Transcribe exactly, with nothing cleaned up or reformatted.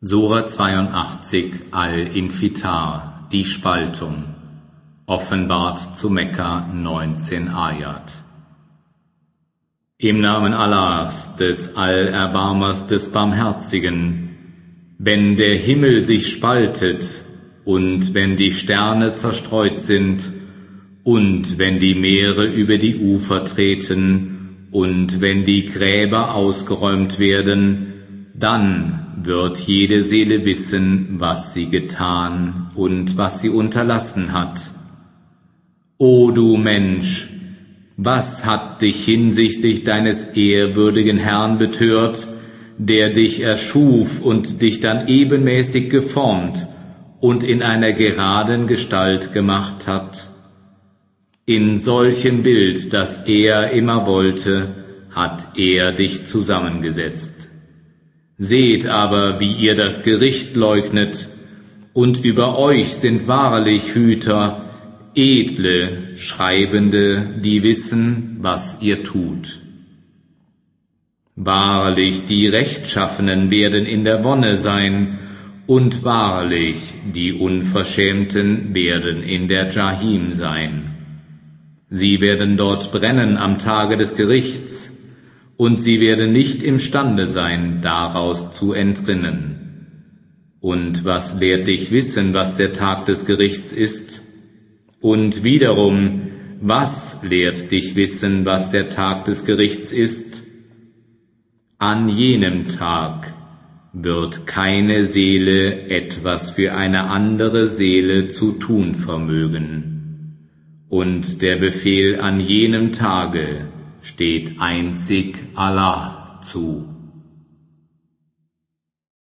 Sura zweiundachtzig Al-Infitar, die Spaltung, offenbart zu Mekka, neunzehn Ayat. Im Namen Allahs, des Allerbarmers, des Barmherzigen, wenn der Himmel sich spaltet und wenn die Sterne zerstreut sind und wenn die Meere über die Ufer treten und wenn die Gräber ausgeräumt werden, dann wird jede Seele wissen, was sie getan und was sie unterlassen hat. O du Mensch, was hat dich hinsichtlich deines ehrwürdigen Herrn betört, der dich erschuf und dich dann ebenmäßig geformt und in einer geraden Gestalt gemacht hat? In solchem Bild, das er immer wollte, hat er dich zusammengesetzt. Seht aber, wie ihr das Gericht leugnet, und über euch sind wahrlich Hüter, edle, Schreibende, die wissen, was ihr tut. Wahrlich, die Rechtschaffenen werden in der Wonne sein, und wahrlich, die Unverschämten werden in der Jahim sein. Sie werden dort brennen am Tage des Gerichts, und sie werden nicht imstande sein, daraus zu entrinnen. Und was lehrt dich wissen, was der Tag des Gerichts ist? Und wiederum, was lehrt dich wissen, was der Tag des Gerichts ist? An jenem Tag wird keine Seele etwas für eine andere Seele zu tun vermögen. Und der Befehl an jenem Tage steht einzig Allah zu.